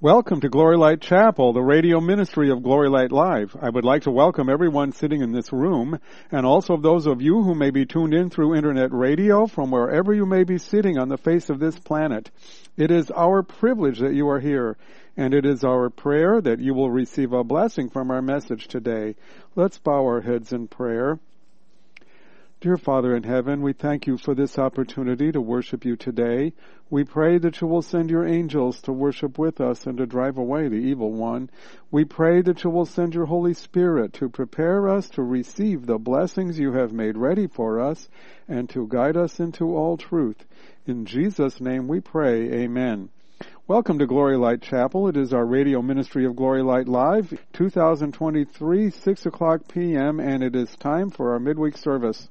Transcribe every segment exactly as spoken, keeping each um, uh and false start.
Welcome to Glory Light Chapel, the radio ministry of Glory Light Live. I would like to welcome everyone sitting in this room, and also those of you who may be tuned in through internet radio from wherever you may be sitting on the face of this planet. It is our privilege that you are here, and it is our prayer that you will receive a blessing from our message today. Let's bow our heads in prayer. Dear Father in heaven, we thank you for this opportunity to worship you today. We pray that you will send your angels to worship with us and to drive away the evil one. We pray that you will send your Holy Spirit to prepare us to receive the blessings you have made ready for us and to guide us into all truth. In Jesus' name we pray, amen. Welcome to Glory Light Chapel. It is our radio ministry of Glory Light Live, two thousand twenty-three, six o'clock p.m., and it is time for our midweek service.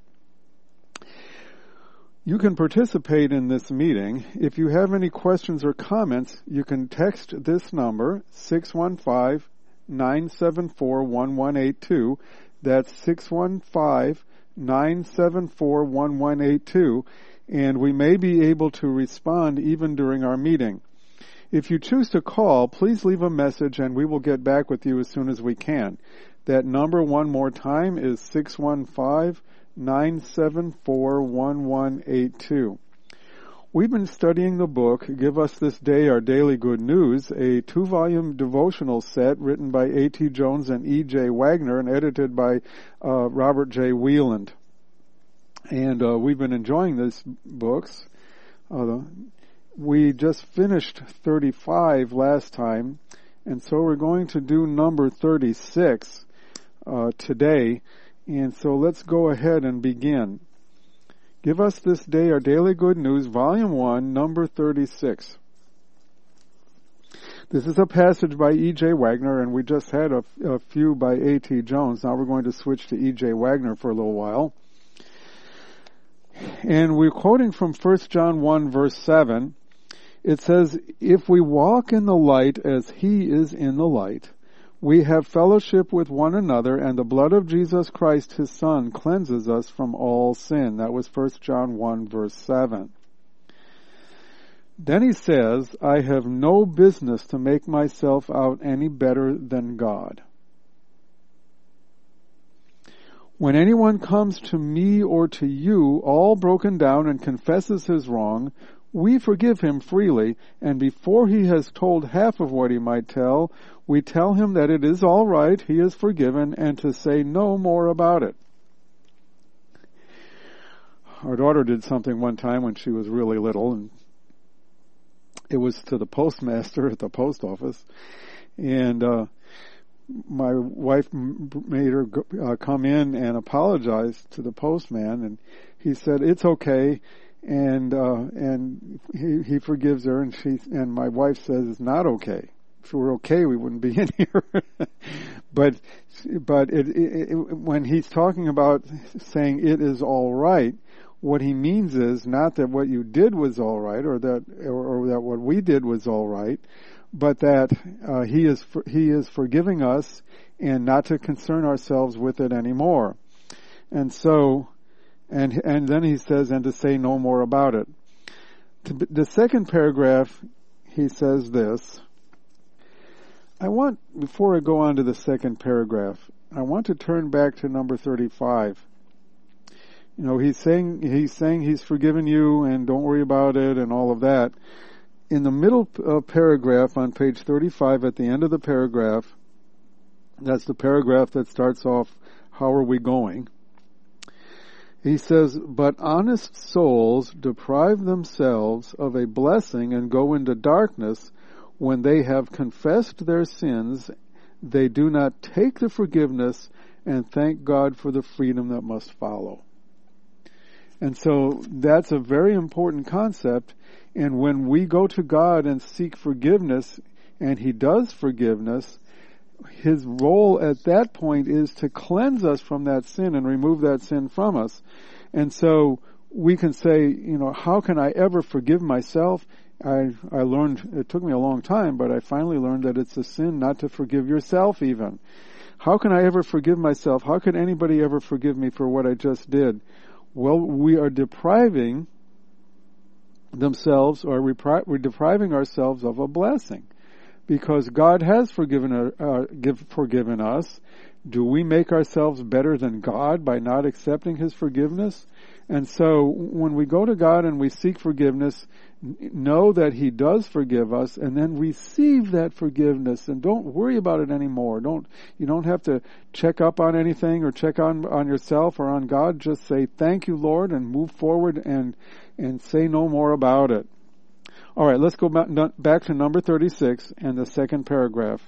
You can participate in this meeting. If you have any questions or comments, you can text this number, six one five, nine seven four, one one eight two. That's six one five, nine seven four, one one eight two, and we may be able to respond even during our meeting. If you choose to call, please leave a message and we will get back with you as soon as we can. That number one more time is six one five, nine seven four, one one eight two. We've been studying the book, Give Us This Day Our Daily Good News, a two-volume devotional set written by A T Jones and E J Wagner and edited by uh, Robert J. Wieland. And uh, we've been enjoying these books. Uh, we just finished thirty-five last time, and so we're going to do number thirty-six uh, today. And so let's go ahead and begin. Give Us This Day Our Daily Good News, Volume one, number thirty-six. This is a passage by E J Wagner, and we just had a, a few by A T Jones. Now we're going to switch to E J Wagner for a little while. And we're quoting from First John one, verse seven. It says, "If we walk in the light as he is in the light, we have fellowship with one another, and the blood of Jesus Christ, his Son, cleanses us from all sin." That was First John one, verse seven. Then he says, "I have no business to make myself out any better than God. When anyone comes to me or to you, all broken down, and confesses his wrong, we forgive him freely, and before he has told half of what he might tell, we tell him that it is all right, he is forgiven, and to say no more about it." Our daughter did something one time when she was really little, and it was to the postmaster at the post office, and uh, my wife made her uh, come in and apologize to the postman, and he said, "It's okay." And, uh, and he, he forgives her, and she, and my wife says it's not okay. If it were okay, we wouldn't be in here. but, but it, it, it, when he's talking about saying it is all right, what he means is not that what you did was all right, or that, or, or that what we did was all right, but that, uh, he is, he is forgiving us and not to concern ourselves with it anymore. And so, And and then he says, and to say no more about it. The second paragraph, he says this. I want, before I go on to the second paragraph, I want to turn back to number thirty-five. You know, he's saying, he's saying he's forgiven you and don't worry about it and all of that. In the middle uh, paragraph on page thirty-five, at the end of the paragraph, that's the paragraph that starts off, how are we going? He says, "But honest souls deprive themselves of a blessing and go into darkness when they have confessed their sins. They do not take the forgiveness and thank God for the freedom that must follow." And so that's a very important concept. And when we go to God and seek forgiveness, and he does forgiveness, his role at that point is to cleanse us from that sin and remove that sin from us. And so we can say, you know, how can I ever forgive myself? I, I learned, it took me a long time, but I finally learned that it's a sin not to forgive yourself even. How can I ever forgive myself? How could anybody ever forgive me for what I just did? Well, we are depriving themselves, or we're depriving ourselves of a blessing. because God has forgiven, uh, give, forgiven us, do we make ourselves better than God by not accepting His forgiveness? And so when we go to God and we seek forgiveness, know that He does forgive us, and then receive that forgiveness, and don't worry about it anymore. Don't, you don't have to check up on anything or check on, on yourself or on God. Just say, thank you, Lord, and move forward and, and say no more about it. All right, let's go back to number thirty-six and the second paragraph.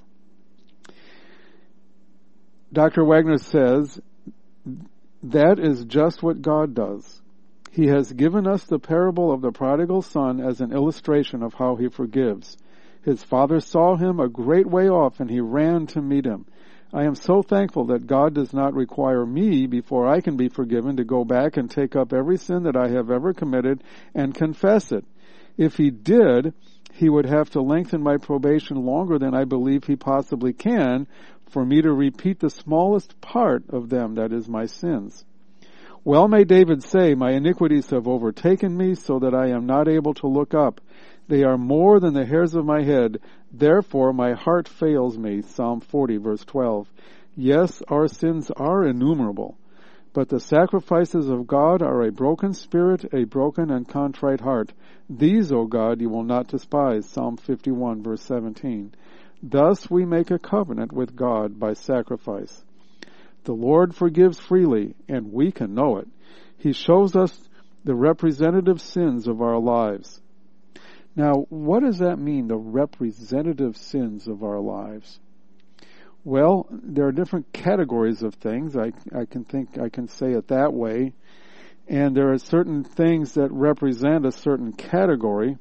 Doctor Wagner says, that is just what God does. He has given us the parable of the prodigal son as an illustration of how He forgives. His father saw him a great way off, and he ran to meet him. I am so thankful that God does not require me, before I can be forgiven, to go back and take up every sin that I have ever committed and confess it. If He did, He would have to lengthen my probation longer than I believe He possibly can for me to repeat the smallest part of them, that is, my sins. Well may David say, my iniquities have overtaken me so that I am not able to look up. They are more than the hairs of my head. Therefore my heart fails me. Psalm forty, verse twelve. Yes, our sins are innumerable, but the sacrifices of God are a broken spirit, a broken and contrite heart. These, O God, you will not despise. Psalm fifty-one, verse seventeen. Thus we make a covenant with God by sacrifice. The Lord forgives freely, and we can know it. He shows us the representative sins of our lives. Now, what does that mean, the representative sins of our lives? Well, there are different categories of things. I, I can think I can say it that way. And there are certain things that represent a certain category.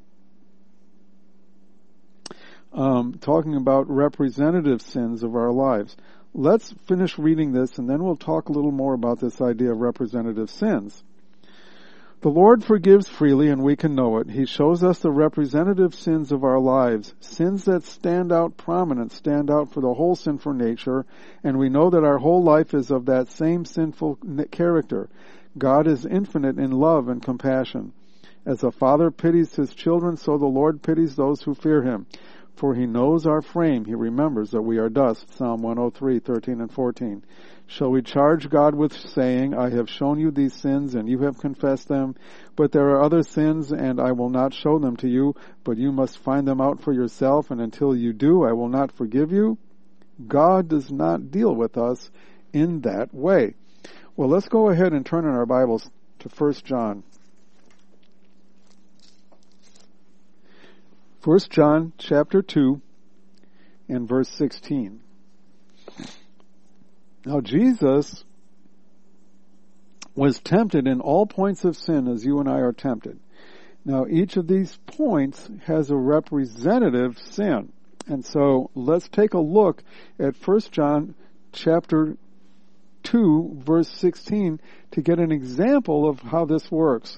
Um, talking about representative sins of our lives. Let's finish reading this, and then we'll talk a little more about this idea of representative sins. The Lord forgives freely, and we can know it. He shows us the representative sins of our lives, sins that stand out prominent, stand out for the whole sinful nature, and we know that our whole life is of that same sinful character. God is infinite in love and compassion. As a father pities his children, so the Lord pities those who fear Him. For He knows our frame. He remembers that we are dust. Psalm one oh three, thirteen and fourteen. Shall we charge God with saying, I have shown you these sins, and you have confessed them, but there are other sins, and I will not show them to you, but you must find them out for yourself, and until you do, I will not forgive you? God does not deal with us in that way. Well, let's go ahead and turn in our Bibles to First John. First John chapter two and verse sixteen. Now Jesus was tempted in all points of sin as you and I are tempted. Now each of these points has a representative sin. And so let's take a look at First John chapter two verse sixteen to get an example of how this works.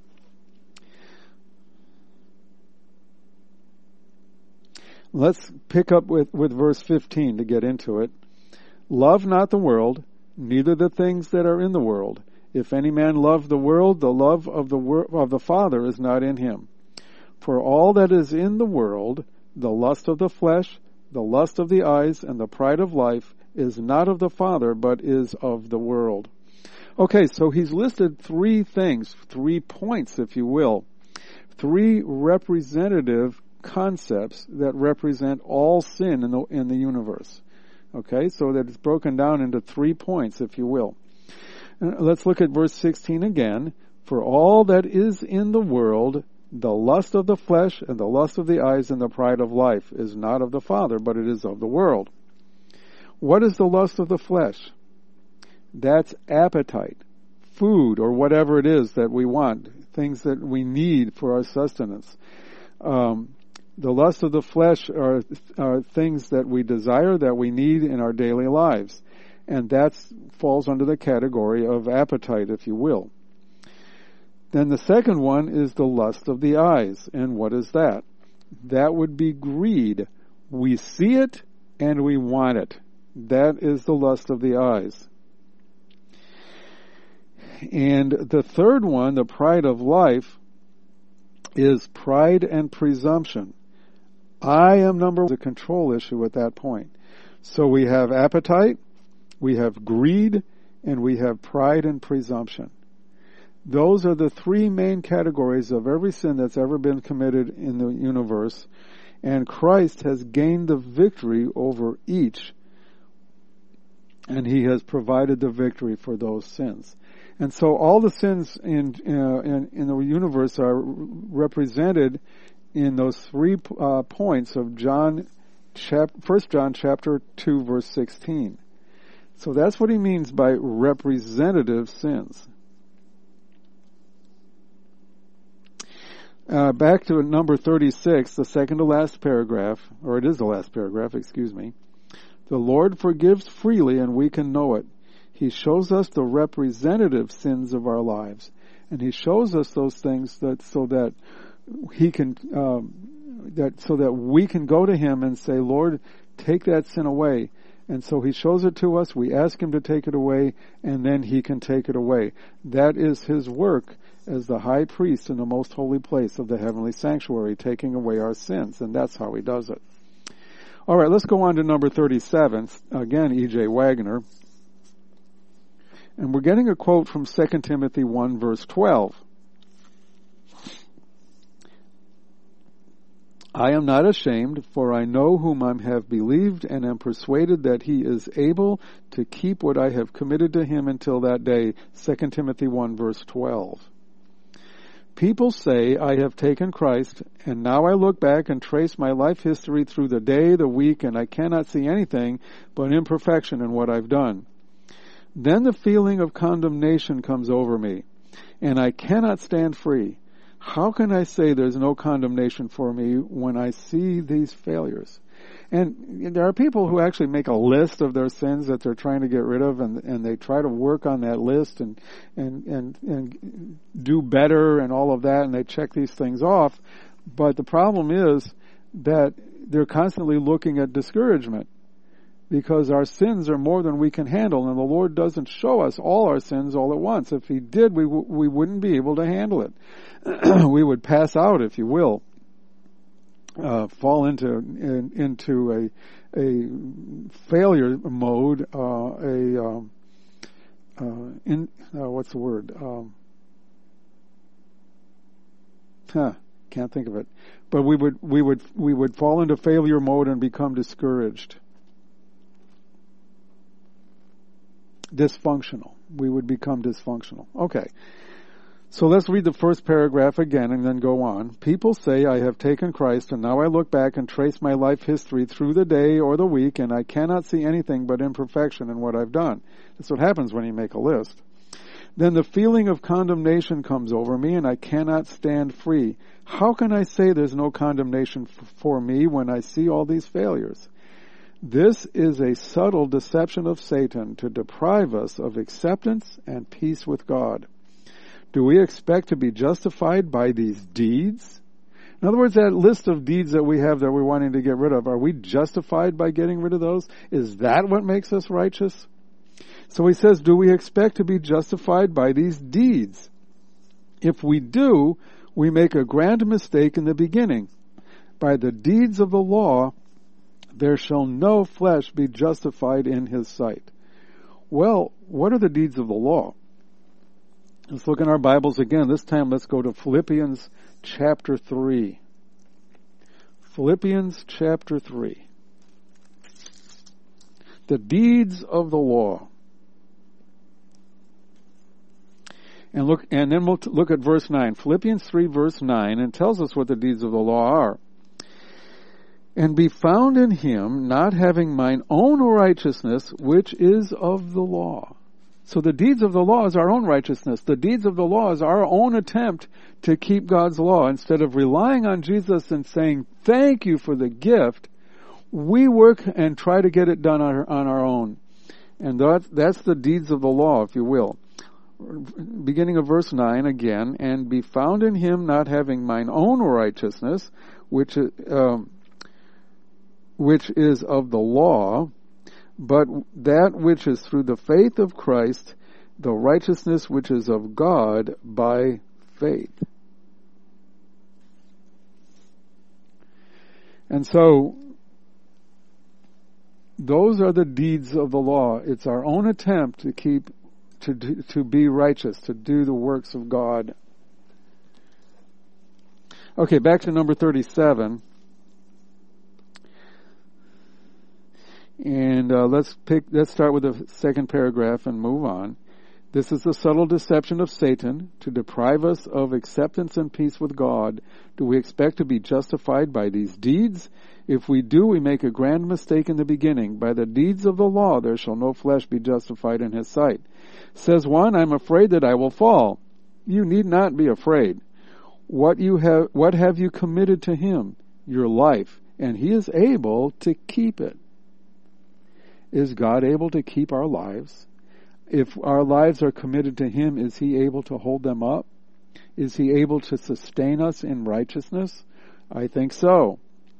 Let's pick up with, with verse fifteen to get into it. Love not the world, neither the things that are in the world. If any man love the world, the love of the wor- of the Father is not in him. For all that is in the world, the lust of the flesh, the lust of the eyes, and the pride of life, is not of the Father, but is of the world. Okay, so he's listed three things, three points, if you will. Three representative concepts that represent all sin in the in the universe. Okay, so that it's broken down into three points, if you will. Uh, let's look at verse sixteen again. For all that is in the world, the lust of the flesh and the lust of the eyes and the pride of life is not of the Father, but it is of the world. What is the lust of the flesh? That's appetite, food, or whatever it is that we want, things that we need for our sustenance. Um, The lust of the flesh are, are things that we desire, that we need in our daily lives. And that falls under the category of appetite, if you will. Then the second one is the lust of the eyes. And what is that? That would be greed. We see it and we want it. That is the lust of the eyes. And the third one, the pride of life, is pride and presumption. I am number one. The control issue at that point. So we have appetite, we have greed, and we have pride and presumption. Those are the three main categories of every sin that's ever been committed in the universe, and Christ has gained the victory over each, and He has provided the victory for those sins. And so all the sins in uh, in, in the universe are represented in those three uh, points of John, chap- First John chapter two, verse sixteen. So that's what he means by representative sins. Uh, back to number thirty-six, the second to last paragraph, or it is the last paragraph, excuse me. The Lord forgives freely and we can know it. He shows us the representative sins of our lives. And He shows us those things that so that He can, um, that so that we can go to Him and say, Lord, take that sin away. And so He shows it to us, we ask Him to take it away, and then He can take it away. That is His work as the high priest in the most holy place of the heavenly sanctuary, taking away our sins, and that's how He does it. All right, let's go on to number thirty-seven. Again, E J. Wagner. And we're getting a quote from Second Timothy one, verse twelve. I am not ashamed, for I know whom I have believed, and am persuaded that He is able to keep what I have committed to Him until that day. Second Timothy one, verse twelve. People say, I have taken Christ, and now I look back and trace my life history through the day, the week, and I cannot see anything but imperfection in what I've done. Then the feeling of condemnation comes over me, and I cannot stand free. How can I say there's no condemnation for me when I see these failures? And there are people who actually make a list of their sins that they're trying to get rid of, and, and they try to work on that list and, and, and, and do better and all of that, and they check these things off. But the problem is that they're constantly looking at discouragement, because our sins are more than we can handle, and the Lord doesn't show us all our sins all at once. If He did, we w- we wouldn't be able to handle it. We would pass out, if you will. Uh, fall into in, into a a failure mode, uh, a um, uh, in uh, what's the word? Um, huh, can't think of it. But we would we would we would fall into failure mode and become discouraged, dysfunctional. We would become dysfunctional. Okay. So let's read the first paragraph again and then go on. People say, I have taken Christ, and now I look back and trace my life history through the day or the week, and I cannot see anything but imperfection in what I've done. That's what happens when you make a list. Then the feeling of condemnation comes over me, and I cannot stand free. How can I say there's no condemnation f- for me when I see all these failures? This is a subtle deception of Satan to deprive us of acceptance and peace with God. Do we expect to be justified by these deeds? In other words, that list of deeds that we have that we're wanting to get rid of, are we justified by getting rid of those? Is that what makes us righteous? So he says, do we expect to be justified by these deeds? If we do, we make a grand mistake in the beginning. By the deeds of the law, there shall no flesh be justified in His sight. Well, what are the deeds of the law? Let's look in our Bibles again. This time let's go to Philippians chapter three. Philippians chapter three. The deeds of the law. And look, and then we'll t- look at verse nine. Philippians three verse nine, and tells us what the deeds of the law are. And be found in Him, not having mine own righteousness, which is of the law. So the deeds of the law is our own righteousness. The deeds of the law is our own attempt to keep God's law. Instead of relying on Jesus and saying, thank you for the gift, we work and try to get it done on our, on our own. And that, that's the deeds of the law, if you will. Beginning of verse nine again, and be found in Him, not having mine own righteousness, which, um, which is of the law, but that which is through the faith of Christ, the righteousness which is of God by faith. And so, those are the deeds of the law. It's our own attempt to keep, to do, to be righteous, to do the works of God. Okay, back to number thirty-seven. And uh, let's pick. Let's start with the second paragraph and move on. This is the subtle deception of Satan to deprive us of acceptance and peace with God. Do we expect to be justified by these deeds? If we do, we make a grand mistake in the beginning. By the deeds of the law there shall no flesh be justified in his sight. Says one, I'm afraid that I will fall. You need not be afraid. What you have, what have you committed to him? Your life, and he is able to keep it. Is God able to keep our lives? If our lives are committed to him, is he able to hold them up? Is he able to sustain us in righteousness? I think so.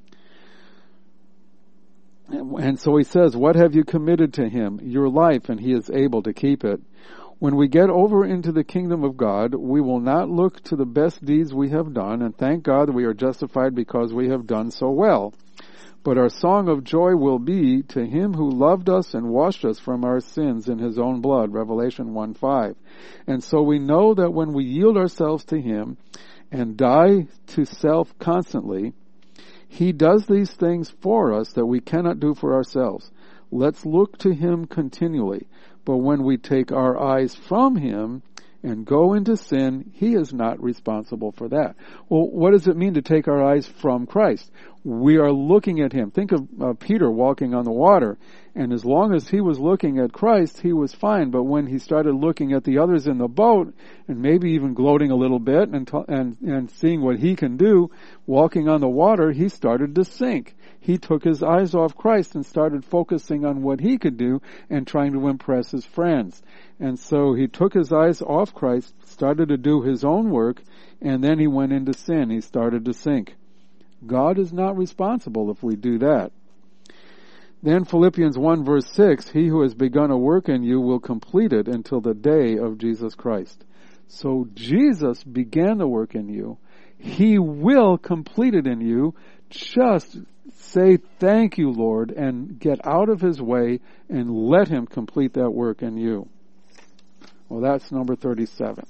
And so he says, what have you committed to him? Your life, and he is able to keep it. When we get over into the kingdom of God, we will not look to the best deeds we have done, and thank God that we are justified because we have done so well. But our song of joy will be to him who loved us and washed us from our sins in his own blood, Revelation one five. And so we know that when we yield ourselves to him and die to self constantly, he does these things for us that we cannot do for ourselves. Let's look to him continually. But when we take our eyes from him and go into sin, he is not responsible for that. Well, what does it mean to take our eyes from Christ? We are looking at him. Think of uh, Peter walking on the water, and as long as he was looking at Christ, he was fine. But when he started looking at the others in the boat, and maybe even gloating a little bit and t- and and seeing what he can do, walking on the water, he started to sink. He took his eyes off Christ and started focusing on what he could do and trying to impress his friends. And so he took his eyes off Christ, started to do his own work, and then he went into sin. He started to sink. God is not responsible if we do that. Then Philippians one verse six, he who has begun a work in you will complete it until the day of Jesus Christ. So Jesus began the work in you. He will complete it in you. Just say thank you, Lord, and get out of his way and let him complete that work in you. Well, that's number thirty-seven.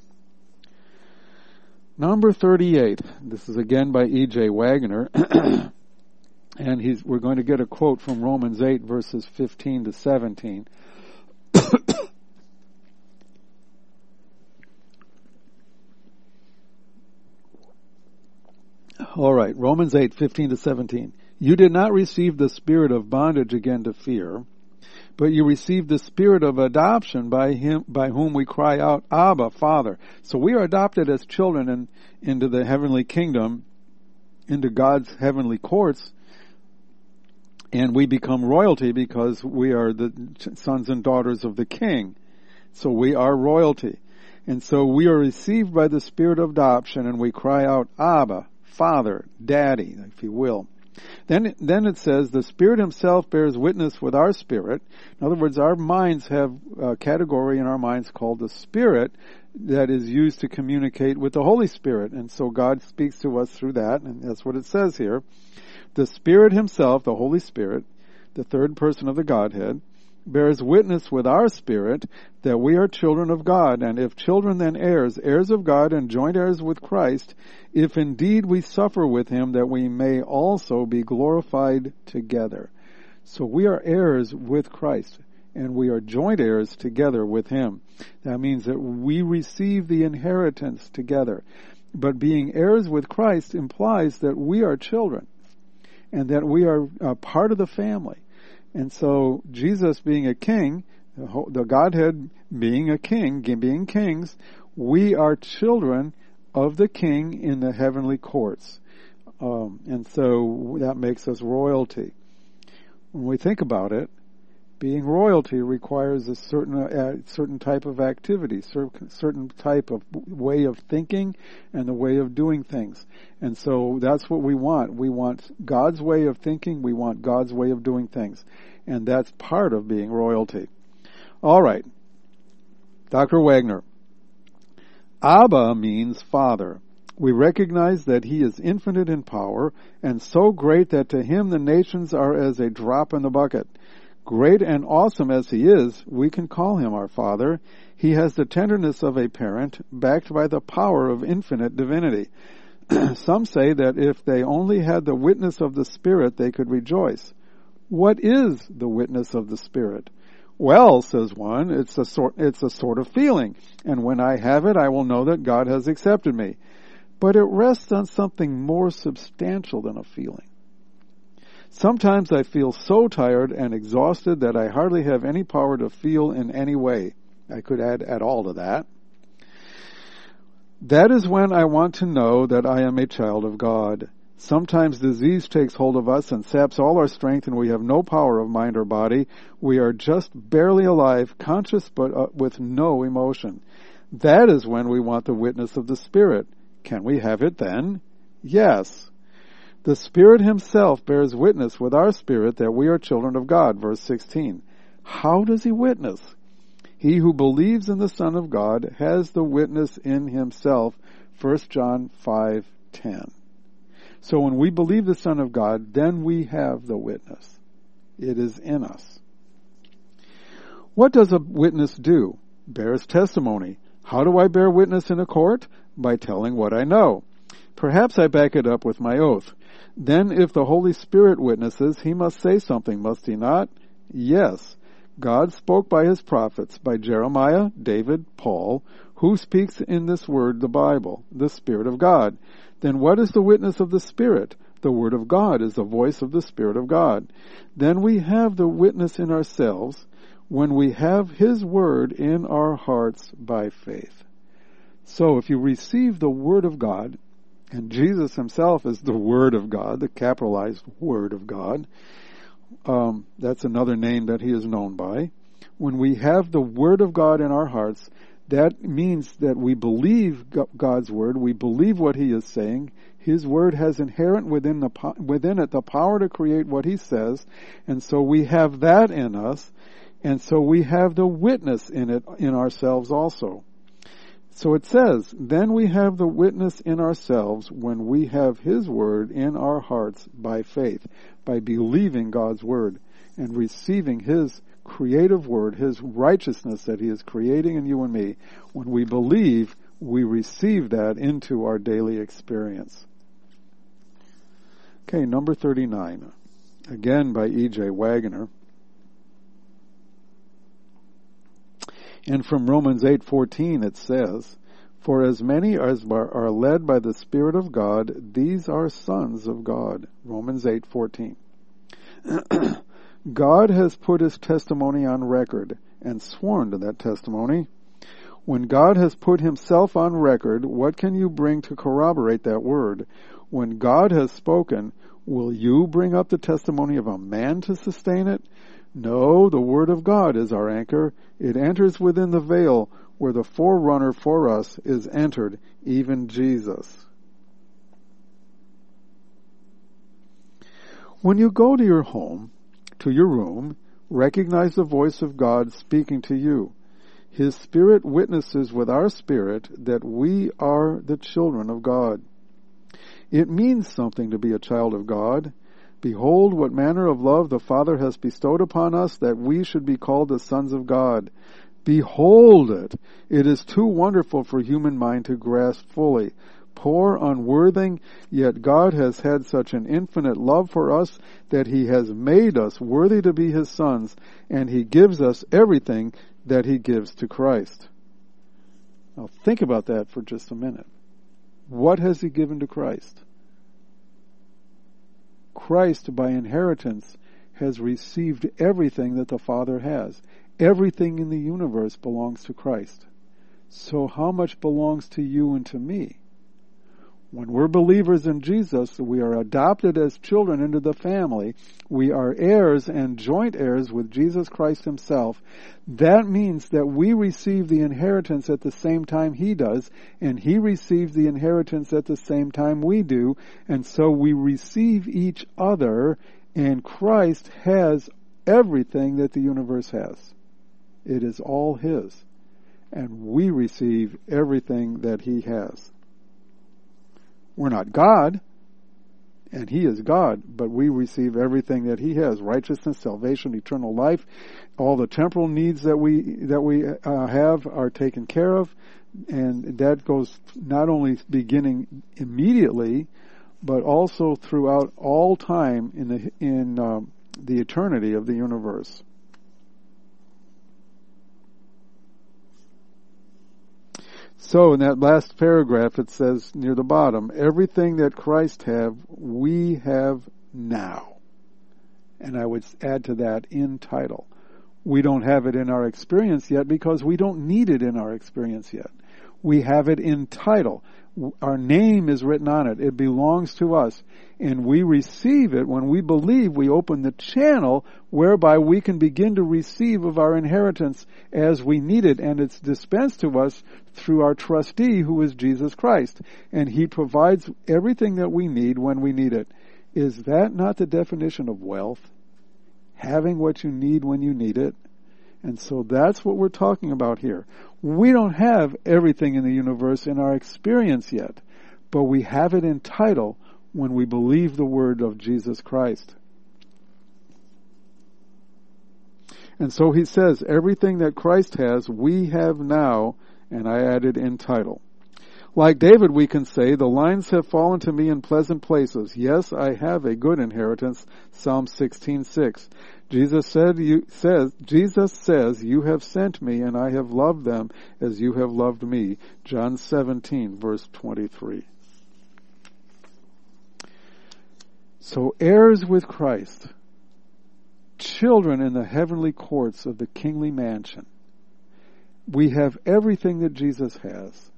Number thirty-eight. This is again by E J Wagner. And he's, we're going to get a quote from Romans eight verses fifteen to seventeen. All right, Romans eight, fifteen to seventeen. You did not receive the spirit of bondage again to fear, but you received the spirit of adoption by him, by whom we cry out, Abba, Father. So we are adopted as children in, into the heavenly kingdom, into God's heavenly courts, and we become royalty because we are the sons and daughters of the King. So we are royalty. And so we are received by the spirit of adoption, and we cry out, Abba, Father, Daddy, if you will. Then, then it says, the Spirit himself bears witness with our spirit. In other words, our minds have a category in our minds called the Spirit that is used to communicate with the Holy Spirit. And so God speaks to us through that, and that's what it says here. The Spirit himself, the Holy Spirit, the third person of the Godhead, bears witness with our spirit that we are children of God, and if children then heirs, heirs of God and joint heirs with Christ, if indeed we suffer with him, that we may also be glorified together. So we are heirs with Christ, and we are joint heirs together with him. That means that we receive the inheritance together. But being heirs with Christ implies that we are children, and that we are a part of the family. And so Jesus being a king, the Godhead being a king, being kings, we are children of the King in the heavenly courts. Um, and so that makes us royalty. When we think about it, being royalty requires a certain uh, certain type of activity, certain type of way of thinking and the way of doing things. And so that's what we want. We want God's way of thinking. We want God's way of doing things. And that's part of being royalty. All right. Doctor Wagner. Abba means father. We recognize that he is infinite in power and so great that to him the nations are as a drop in the bucket. Great and awesome as he is, we can call him our Father. He has the tenderness of a parent, backed by the power of infinite divinity. Some say that if they only had the witness of the Spirit, they could rejoice. What is the witness of the Spirit? Well, says one, it's a sort, it's a sort of feeling, and when I have it, I will know that God has accepted me. But it rests on something more substantial than a feeling. Sometimes I feel so tired and exhausted that I hardly have any power to feel in any way. I could add at all to that. That is when I want to know that I am a child of God. Sometimes disease takes hold of us and saps all our strength, and we have no power of mind or body. We are just barely alive, conscious but uh, with no emotion. That is when we want the witness of the Spirit. Can we have it then? Yes. The Spirit himself bears witness with our spirit that we are children of God, verse sixteen. How does he witness? He who believes in the Son of God has the witness in himself, First John five ten. So when we believe the Son of God, then we have the witness. It is in us. What does a witness do? Bears testimony. How do I bear witness in a court? By telling what I know. Perhaps I back it up with my oath. Then if the Holy Spirit witnesses, he must say something, must he not? Yes. God spoke by his prophets, by Jeremiah, David, Paul. Who speaks in this word, the Bible? The Spirit of God. Then what is the witness of the Spirit? The Word of God is the voice of the Spirit of God. Then we have the witness in ourselves when we have his word in our hearts by faith. So if you receive the Word of God, and Jesus himself is the Word of God, the capitalized Word of God, um, that's another name that he is known by. When we have the Word of God in our hearts, that means that we believe God's Word, we believe what he is saying. His Word has inherent within the within it the power to create what he says, and so we have that in us, and so we have the witness in it in ourselves also. So it says, then we have the witness in ourselves when we have his word in our hearts by faith, by believing God's word and receiving his creative word, his righteousness that he is creating in you and me. When we believe, we receive that into our daily experience. Okay, number thirty-nine. Again by E J Wagner. And from Romans eight fourteen it says, for as many as are led by the Spirit of God, these are sons of God. Romans eight fourteen. God has put his testimony on record and sworn to that testimony. When God has put himself on record, what can you bring to corroborate that word? When God has spoken, will you bring up the testimony of a man to sustain it? No, the Word of God is our anchor. It enters within the veil where the forerunner for us is entered, even Jesus. When you go to your home, to your room, recognize the voice of God speaking to you. His Spirit witnesses with our spirit that we are the children of God. It means something to be a child of God. Behold, what manner of love the Father has bestowed upon us, that we should be called the sons of God. Behold it! It is too wonderful for human mind to grasp fully. Poor, unworthy, yet God has had such an infinite love for us that he has made us worthy to be his sons, and he gives us everything that he gives to Christ. Now think about that for just a minute. What has he given to Christ? Christ, by inheritance, has received everything that the Father has. Everything in the universe belongs to Christ. So how much belongs to you and to me? When we're believers in Jesus, we are adopted as children into the family. We are heirs and joint heirs with Jesus Christ himself. That means that we receive the inheritance at the same time he does, and he receives the inheritance at the same time we do, and so we receive each other, and Christ has everything that the universe has. It is all his, and we receive everything that he has. We're not God, and He is God, but we receive everything that He has: righteousness, salvation, eternal life. All the temporal needs that we that we uh, have are taken care of, and that goes not only beginning immediately, but also throughout all time in the in um, the eternity of the universe. So in that last paragraph it says near the bottom, everything that Christ have, we have now. And I would add to that, in title. We don't have it in our experience yet because we don't need it in our experience yet. We have it in title. Our name is written on it. It belongs to us. And we receive it when we believe. We open the channel whereby we can begin to receive of our inheritance as we need it. And it's dispensed to us through our trustee, who is Jesus Christ. And He provides everything that we need when we need it. Is that not the definition of wealth? Having what you need when you need it. And so that's what we're talking about here. We don't have everything in the universe in our experience yet, but we have it in title when we believe the word of Jesus Christ. And so he says, everything that Christ has, we have now, and I added in title. Like David, we can say, the lines have fallen to me in pleasant places. Yes, I have a good inheritance. Psalm sixteen six. Jesus said, you, says, Jesus says, you have sent me and I have loved them as you have loved me. John seventeen verse twenty-three. So heirs with Christ, children in the heavenly courts of the kingly mansion. We have everything that Jesus has.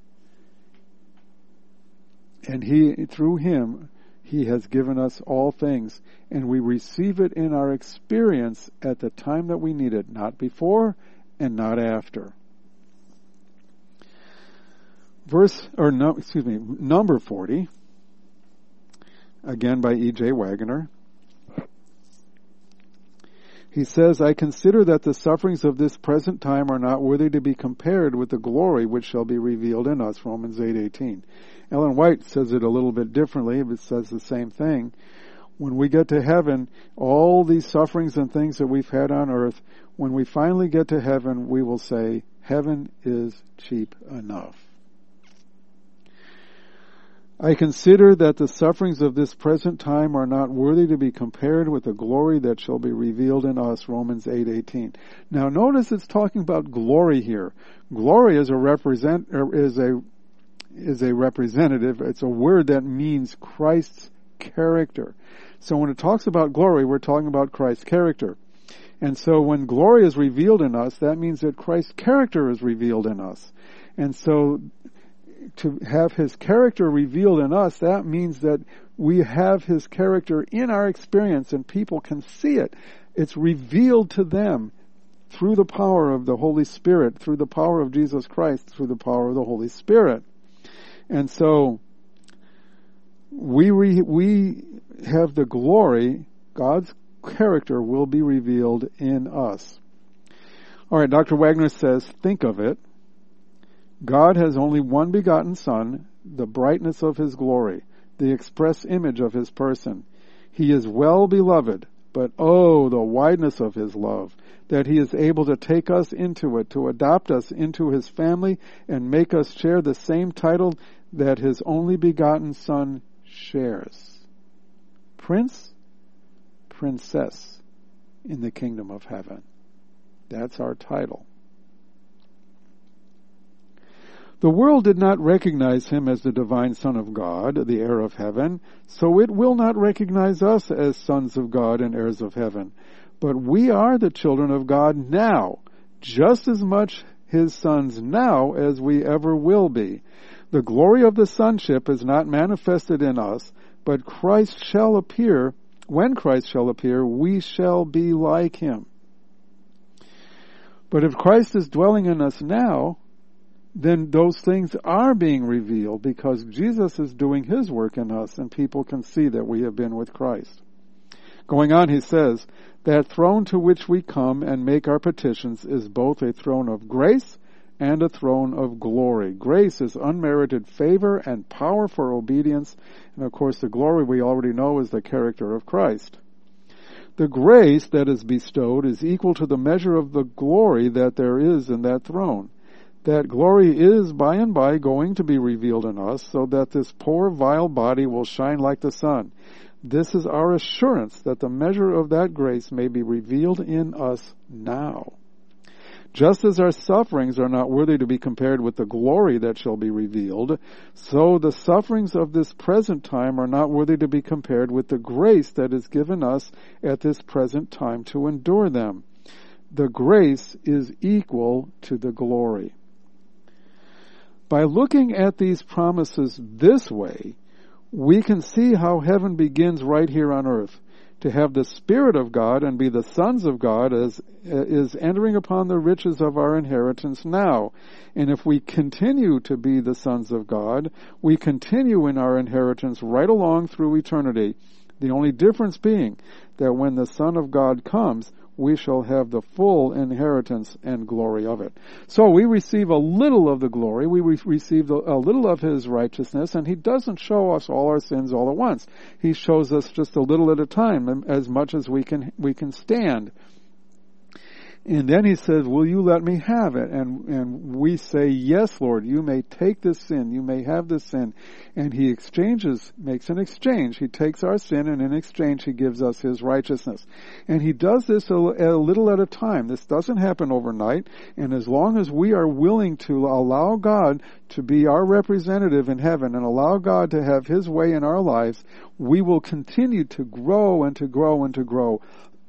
And He, through Him, He has given us all things, and we receive it in our experience at the time that we need it, not before and not after. Verse, or no, excuse me, number forty, again by E J Waggoner. He says, I consider that the sufferings of this present time are not worthy to be compared with the glory which shall be revealed in us, Romans eight eighteen. Ellen White says it a little bit differently, but says the same thing. When we get to heaven, all these sufferings and things that we've had on earth, when we finally get to heaven, we will say, heaven is cheap enough. I consider that the sufferings of this present time are not worthy to be compared with the glory that shall be revealed in us, Romans eight eighteen. Now notice it's talking about glory here. Glory is a represent, is a, is a representative. It's a word that means Christ's character. So when it talks about glory, we're talking about Christ's character. And so when glory is revealed in us, that means that Christ's character is revealed in us. And so to have His character revealed in us, that means that we have His character in our experience and people can see it. It's revealed to them through the power of the Holy Spirit, through the power of Jesus Christ, through the power of the Holy Spirit. And so we re, we have the glory, God's character will be revealed in us. All right, Doctor Waggoner says, think of it. God has only one begotten Son, the brightness of His glory, the express image of His person. He is well beloved, but oh, the wideness of His love, that He is able to take us into it, to adopt us into His family, and make us share the same title that His only begotten Son shares. Prince, princess in the kingdom of heaven. That's our title. The world did not recognize Him as the divine Son of God, the heir of heaven, so it will not recognize us as sons of God and heirs of heaven. But we are the children of God now, just as much His sons now as we ever will be. The glory of the sonship is not manifested in us, but Christ shall appear. When Christ shall appear, we shall be like Him. But if Christ is dwelling in us now, then those things are being revealed because Jesus is doing His work in us and people can see that we have been with Christ. Going on, he says, that throne to which we come and make our petitions is both a throne of grace and a throne of glory. Grace is unmerited favor and power for obedience. And of course, the glory we already know is the character of Christ. The grace that is bestowed is equal to the measure of the glory that there is in that throne. That glory is by and by going to be revealed in us, so that this poor vile body will shine like the sun. This is our assurance that the measure of that grace may be revealed in us now. Just as our sufferings are not worthy to be compared with the glory that shall be revealed, so the sufferings of this present time are not worthy to be compared with the grace that is given us at this present time to endure them. The grace is equal to the glory. By looking at these promises this way, we can see how heaven begins right here on earth. To have the Spirit of God and be the sons of God is, is entering upon the riches of our inheritance now. And if we continue to be the sons of God, we continue in our inheritance right along through eternity. The only difference being that when the Son of God comes, we shall have the full inheritance and glory of it. So we receive a little of the glory, we re- receive a little of His righteousness, and He doesn't show us all our sins all at once. He shows us just a little at a time, as much as we can we can stand. And then He says, will you let me have it? And and we say, yes, Lord, you may take this sin, you may have this sin. And He exchanges, makes an exchange. He takes our sin, and in exchange He gives us His righteousness. And He does this a, a little at a time. This doesn't happen overnight. And as long as we are willing to allow God to be our representative in heaven and allow God to have His way in our lives, we will continue to grow and to grow and to grow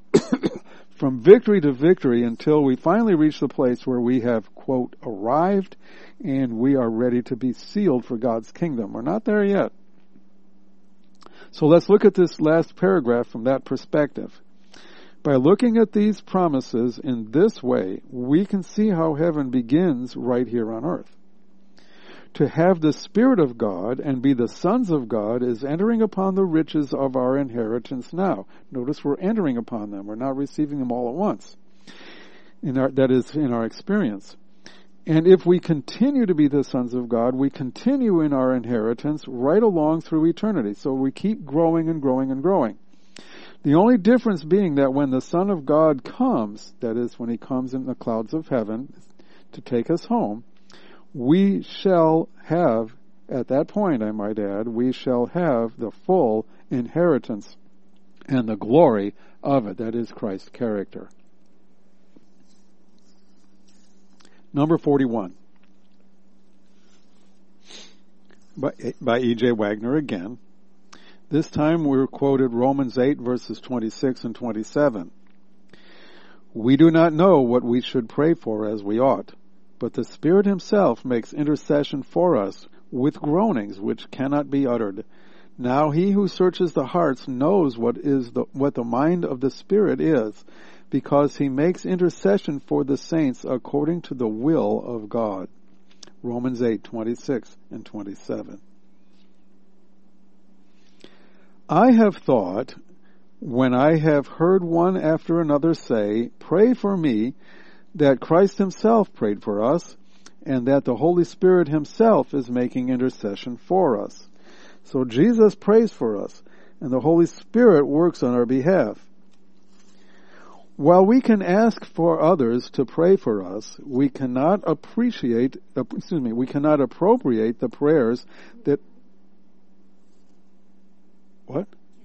from victory to victory until we finally reach the place where we have, quote, arrived and we are ready to be sealed for God's kingdom. We're not there yet. So let's look at this last paragraph from that perspective. By looking at these promises in this way, we can see how heaven begins right here on earth. To have the Spirit of God and be the sons of God is entering upon the riches of our inheritance now. Notice we're entering upon them. We're not receiving them all at once. In our, that is, in our experience. And if we continue to be the sons of God, we continue in our inheritance right along through eternity. So we keep growing and growing and growing. The only difference being that when the Son of God comes, that is, when He comes in the clouds of heaven to take us home, we shall have, at that point I might add, we shall have the full inheritance and the glory of it. That is Christ's character. Number forty-one. By, by E J Wagner again. This time we're quoted Romans eight verses twenty-six and twenty-seven. We do not know what we should pray for as we ought, but the Spirit Himself makes intercession for us with groanings which cannot be uttered. Now He who searches the hearts knows what is the, what the mind of the Spirit is, because He makes intercession for the saints according to the will of God. Romans eight, twenty-six and twenty-seven. I have thought, when I have heard one after another say, pray for me, that Christ Himself prayed for us, and that the Holy Spirit Himself is making intercession for us. So Jesus prays for us, and the Holy Spirit works on our behalf. While we can ask for others to pray for us, we cannot appreciate, excuse me, we cannot appropriate the prayers that, what?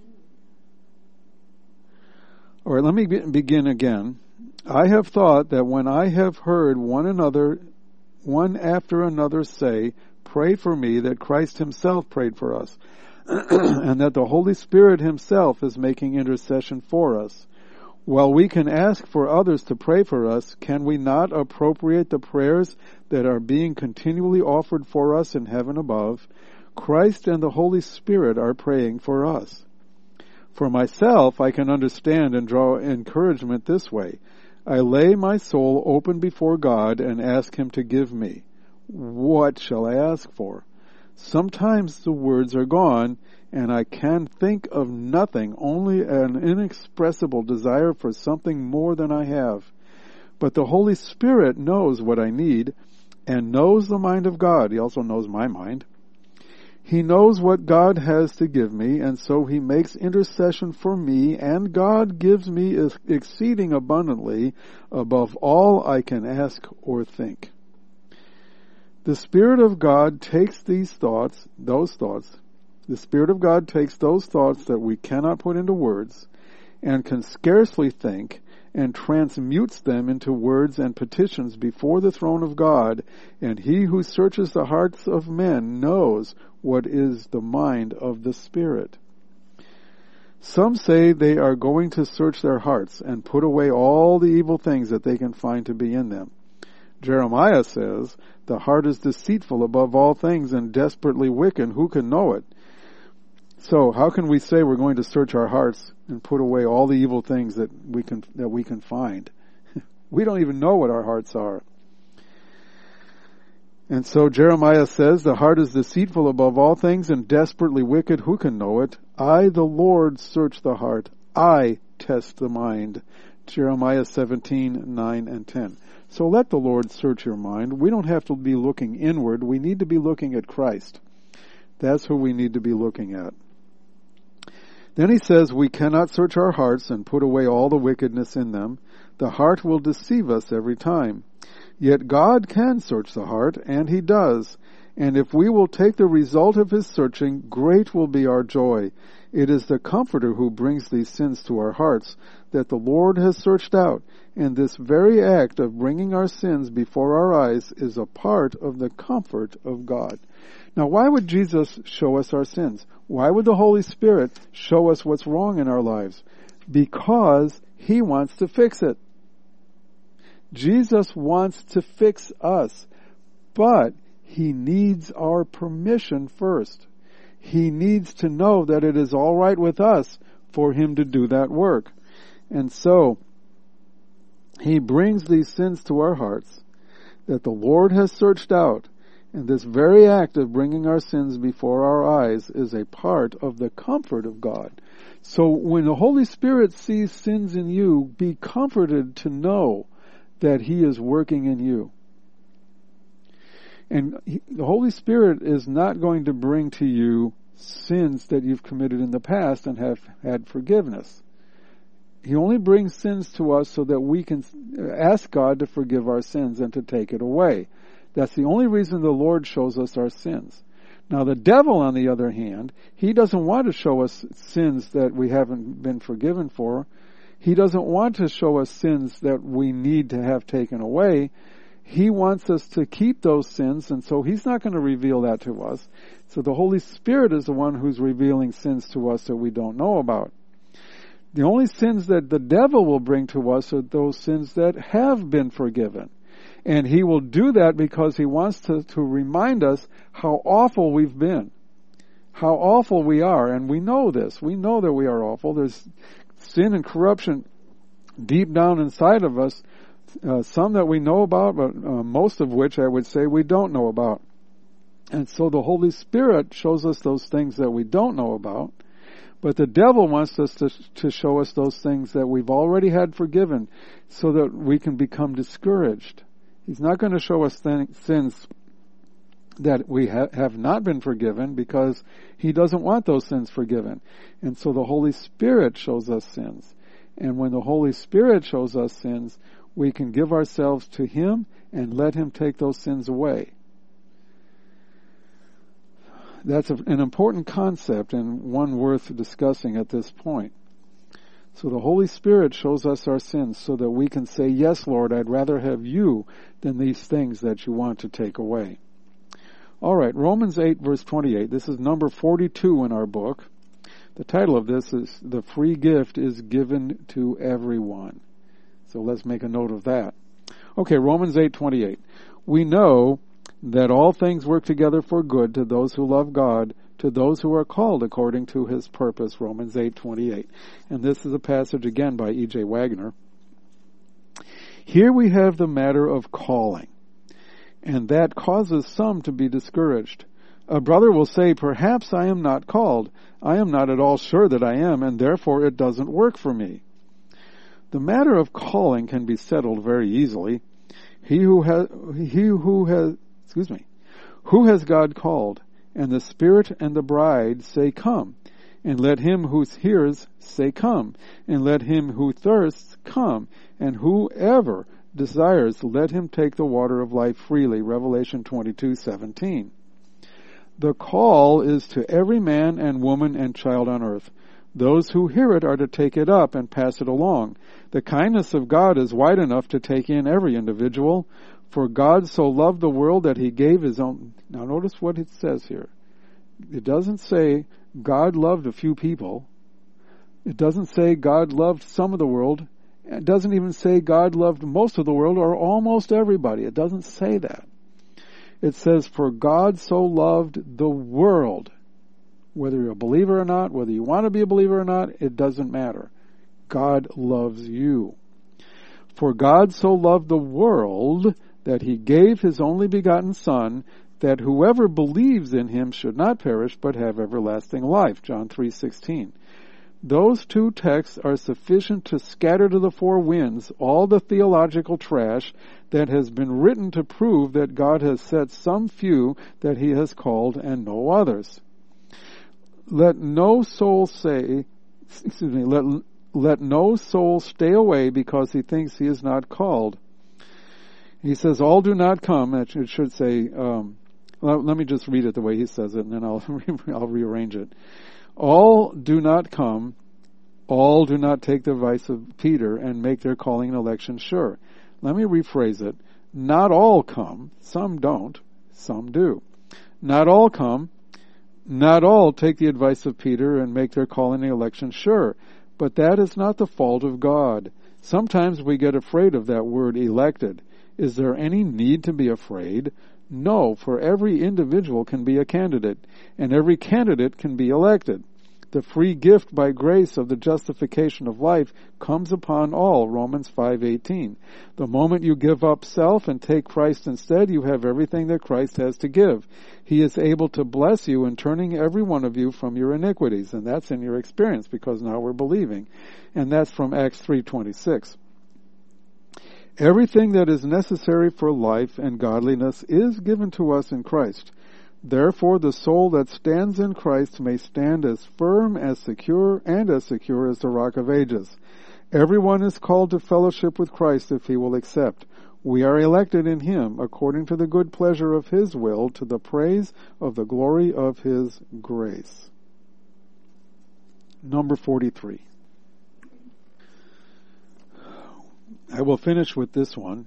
All right, let me begin again. I have thought that when I have heard one another, one after another say, pray for me, that Christ Himself prayed for us, and that the Holy Spirit Himself is making intercession for us. While we can ask for others to pray for us, can we not appropriate the prayers that are being continually offered for us in heaven above? Christ and the Holy Spirit are praying for us. For myself, I can understand and draw encouragement this way. I lay my soul open before God and ask Him to give me. What shall I ask for? Sometimes the words are gone, and I can think of nothing, only an inexpressible desire for something more than I have. But the Holy Spirit knows what I need, and knows the mind of God. He also knows my mind. He knows what God has to give me, and so he makes intercession for me, and God gives me exceeding abundantly above all I can ask or think. The Spirit of God takes these thoughts, those thoughts, the Spirit of God takes those thoughts that we cannot put into words and can scarcely think, and transmutes them into words and petitions before the throne of God, and he who searches the hearts of men knows what is the mind of the Spirit. Some say they are going to search their hearts and put away all the evil things that they can find to be in them. Jeremiah says, the heart is deceitful above all things and desperately wicked. Who can know it? So how can we say we're going to search our hearts and put away all the evil things that we can, that we can find? We don't even know what our hearts are. And so Jeremiah says, the heart is deceitful above all things and desperately wicked. Who can know it? I, the Lord, search the heart. I test the mind. Jeremiah seventeen, nine and ten. So let the Lord search your mind. We don't have to be looking inward. We need to be looking at Christ. That's who we need to be looking at. Then he says, we cannot search our hearts and put away all the wickedness in them. The heart will deceive us every time. Yet God can search the heart, and he does. And if we will take the result of his searching, great will be our joy. It is the Comforter who brings these sins to our hearts that the Lord has searched out. And this very act of bringing our sins before our eyes is a part of the comfort of God. Now, why would Jesus show us our sins? Why would the Holy Spirit show us what's wrong in our lives? Because he wants to fix it. Jesus wants to fix us, but he needs our permission first. He needs to know that it is all right with us for him to do that work. And so, he brings these sins to our hearts that the Lord has searched out. And this very act of bringing our sins before our eyes is a part of the comfort of God. So when the Holy Spirit sees sins in you, be comforted to know that he is working in you. And he, the Holy Spirit is not going to bring to you sins that you've committed in the past and have had forgiveness. He only brings sins to us so that we can ask God to forgive our sins and to take it away. That's the only reason the Lord shows us our sins. Now the devil, on the other hand, he doesn't want to show us sins that we haven't been forgiven for. He doesn't want to show us sins that we need to have taken away. He wants us to keep those sins, and so he's not going to reveal that to us. So the Holy Spirit is the one who's revealing sins to us that we don't know about. The only sins that the devil will bring to us are those sins that have been forgiven. And he will do that because he wants to, to remind us how awful we've been. How awful we are. And we know this. We know that we are awful. There's sin and corruption deep down inside of us. Uh, some that we know about, but uh, most of which I would say we don't know about. And so the Holy Spirit shows us those things that we don't know about. But the devil wants us to, to show us those things that we've already had forgiven so that we can become discouraged. He's not going to show us th- sins that we ha- have not been forgiven because he doesn't want those sins forgiven. And so the Holy Spirit shows us sins. And when the Holy Spirit shows us sins, we can give ourselves to him and let him take those sins away. That's a, an important concept and one worth discussing at this point. So the Holy Spirit shows us our sins so that we can say, yes, Lord, I'd rather have you than these things that you want to take away. All right, Romans eight, verse twenty-eight. This is number forty-two in our book. The title of this is, The Free Gift is Given to Everyone. So let's make a note of that. Okay, Romans eight, twenty-eight. We know that all things work together for good to those who love God, to those who are called according to his purpose, Romans eight twenty-eight. And this is a passage again by E J Wagner. Here we have the matter of calling, and that causes some to be discouraged. A brother will say, perhaps I am not called. I am not at all sure that I am, and therefore it doesn't work for me. The matter of calling can be settled very easily. He who has, he who has, excuse me, who has God called? And the Spirit and the bride say, come. And let him who hears say, come. And let him who thirsts come. And whoever desires, let him take the water of life freely. Revelation twenty-two seventeen. The call is to every man and woman and child on earth. Those who hear it are to take it up and pass it along. The kindness of God is wide enough to take in every individual. For God so loved the world that he gave his own... Now notice what it says here. It doesn't say God loved a few people. It doesn't say God loved some of the world. It doesn't even say God loved most of the world or almost everybody. It doesn't say that. It says, for God so loved the world. Whether you're a believer or not, whether you want to be a believer or not, it doesn't matter. God loves you. For God so loved the world that he gave his only begotten Son, that whoever believes in him should not perish but have everlasting life. John three sixteen. Those two texts are sufficient to scatter to the four winds all the theological trash that has been written to prove that God has set some few that he has called and no others. Let no soul say, excuse me, let, let no soul stay away because he thinks he is not called. He says, all do not come. It should say, um, let, let me just read it the way he says it, and then I'll, I'll rearrange it. All do not come, all do not take the advice of Peter and make their calling and election sure. Let me rephrase it. Not all come, some don't, some do. Not all come, not all take the advice of Peter and make their calling and election sure. But that is not the fault of God. Sometimes we get afraid of that word elected. Is there any need to be afraid? No, for every individual can be a candidate, and every candidate can be elected. The free gift by grace of the justification of life comes upon all, Romans five eighteen. The moment you give up self and take Christ instead, you have everything that Christ has to give. He is able to bless you in turning every one of you from your iniquities, and that's in your experience because now we're believing. And that's from Acts three twenty-six. Everything that is necessary for life and godliness is given to us in Christ. Therefore, the soul that stands in Christ may stand as firm, as secure, and as secure as the rock of ages. Everyone is called to fellowship with Christ if he will accept. We are elected in him according to the good pleasure of his will, to the praise of the glory of his grace. Number forty-three. I will finish with this one.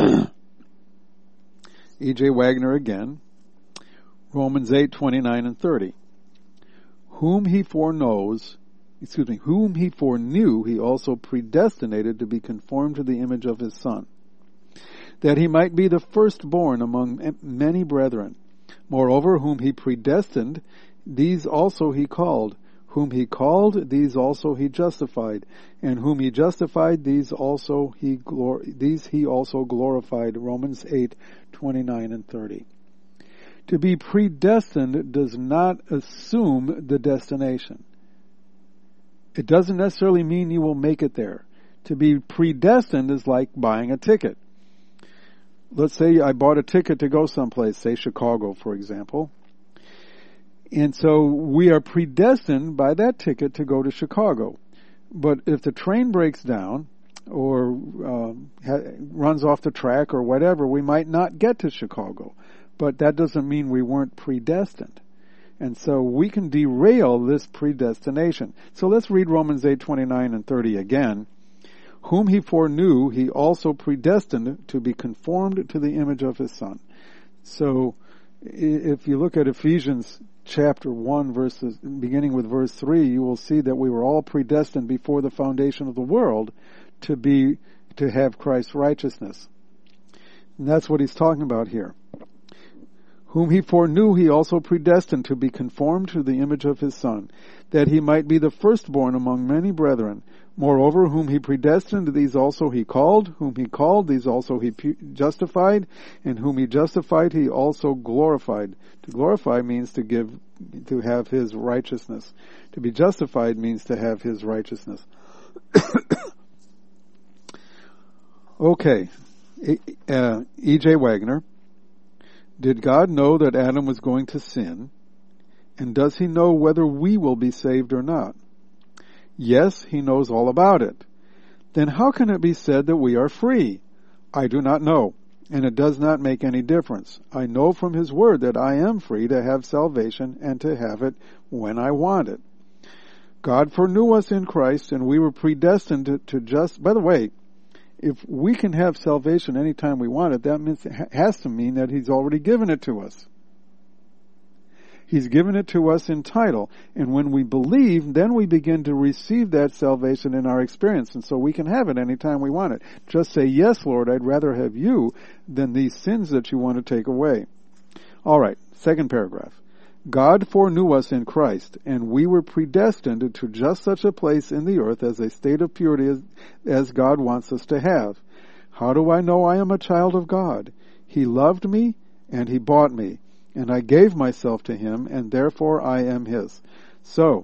E J. Wagner again. Romans eight twenty-nine and thirty. Whom he foreknows, excuse me, whom he foreknew, he also predestinated to be conformed to the image of his Son, that he might be the firstborn among many brethren. Moreover, whom he predestined, these also he called. Whom he called, these also he justified, and whom he justified, these also he glor- these he also glorified. Romans eight twenty-nine and thirty. To be predestined does not assume the destination. It doesn't necessarily mean you will make it there. To be predestined is like buying a ticket. Let's say I bought a ticket to go someplace, say Chicago, for example. And so we are predestined by that ticket to go to Chicago. But if the train breaks down or uh, ha- runs off the track or whatever, we might not get to Chicago. But that doesn't mean we weren't predestined. And so we can derail this predestination. So let's read Romans eight twenty-nine and thirty again. Whom he foreknew, he also predestined to be conformed to the image of his Son. So if you look at Ephesians chapter one, verses, beginning with verse three, you will see that we were all predestined before the foundation of the world to be, to have Christ's righteousness. And that's what he's talking about here. Whom he foreknew, he also predestined to be conformed to the image of his Son, that he might be the firstborn among many brethren. Moreover, whom he predestined, these also he called. Whom he called, these also he justified. And whom he justified, he also glorified. To glorify means to give, to have his righteousness. To be justified means to have his righteousness. Okay. uh, E J Wagner, did God know that Adam was going to sin? And does he know whether we will be saved or not? Yes, he knows all about it. Then how can it be said that we are free? I do not know, and it does not make any difference. I know from his word that I am free to have salvation and to have it when I want it. God foreknew us in Christ, and we were predestined to, to just, by the way, if we can have salvation anytime we want it, that means, it has to mean that he's already given it to us. He's given it to us in title. And when we believe, then we begin to receive that salvation in our experience. And so we can have it anytime we want it. Just say, yes, Lord, I'd rather have you than these sins that you want to take away. All right, second paragraph. God foreknew us in Christ, and we were predestined to just such a place in the earth as a state of purity as, as God wants us to have. How do I know I am a child of God? He loved me, and he bought me. And I gave myself to him, and therefore I am his. So,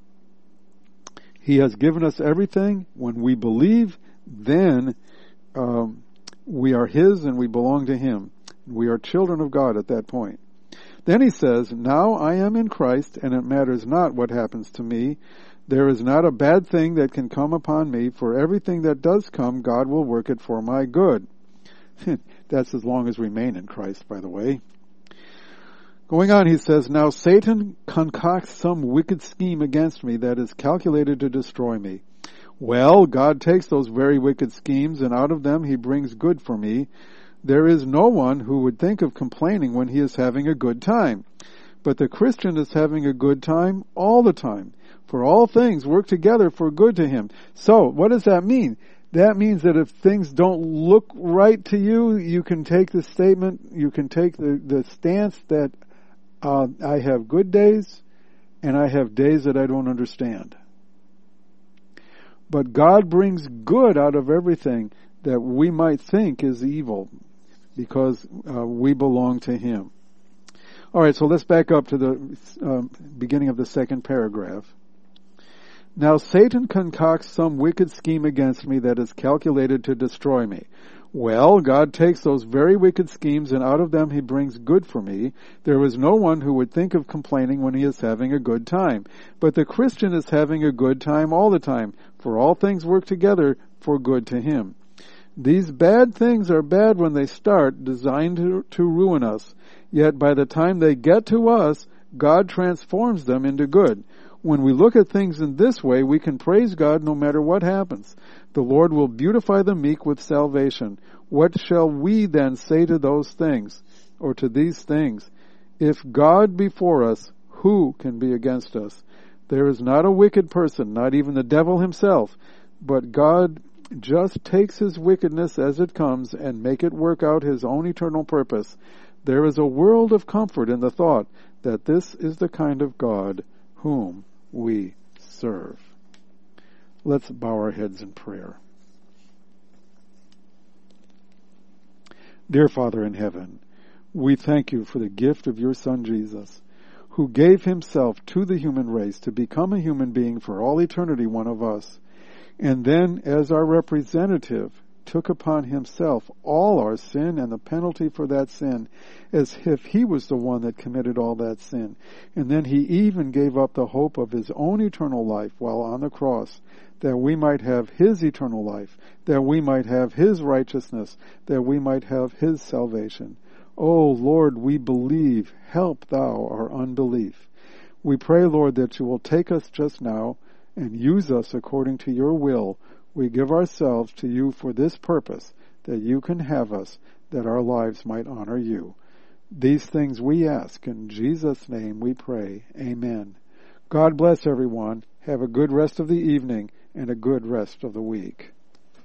he has given us everything. When we believe, then um, we are his and we belong to him. We are children of God at that point. Then he says, now I am in Christ, and it matters not what happens to me. There is not a bad thing that can come upon me, for everything that does come, God will work it for my good. That's as long as we remain in Christ, by the way. Going on, he says, now Satan concocts some wicked scheme against me that is calculated to destroy me. Well, God takes those very wicked schemes, and out of them he brings good for me. There is no one who would think of complaining when he is having a good time. But the Christian is having a good time all the time. For all things work together for good to him. So, what does that mean? That means that if things don't look right to you, you can take the statement, you can take the, the stance that Uh, I have good days, and I have days that I don't understand. But God brings good out of everything that we might think is evil, because uh, we belong to him. All right, so let's back up to the um, beginning of the second paragraph. Now Satan concocts some wicked scheme against me that is calculated to destroy me. Well, God takes those very wicked schemes, and out of them he brings good for me. There is no one who would think of complaining when he is having a good time. But the Christian is having a good time all the time, for all things work together for good to him. These bad things are bad when they start, designed to, to ruin us. Yet by the time they get to us, God transforms them into good. When we look at things in this way, we can praise God no matter what happens. The Lord will beautify the meek with salvation. What shall we then say to those things, or to these things? If God be for us, who can be against us? There is not a wicked person, not even the devil himself, but God just takes his wickedness as it comes and make it work out his own eternal purpose. There is a world of comfort in the thought that this is the kind of God whom we serve. Let's bow our heads in prayer. Dear Father in heaven, we thank you for the gift of your Son Jesus, who gave himself to the human race to become a human being for all eternity, one of us, and then as our representative took upon himself all our sin and the penalty for that sin, as if he was the one that committed all that sin. And then he even gave up the hope of his own eternal life while on the cross, that we might have his eternal life, that we might have his righteousness, that we might have his salvation. Oh Lord, we believe. Help thou our unbelief. We pray, Lord, that you will take us just now and use us according to your will. We give ourselves to you for this purpose, that you can have us, that our lives might honor you. These things we ask. In Jesus' name we pray. Amen. God bless everyone. Have a good rest of the evening and a good rest of the week.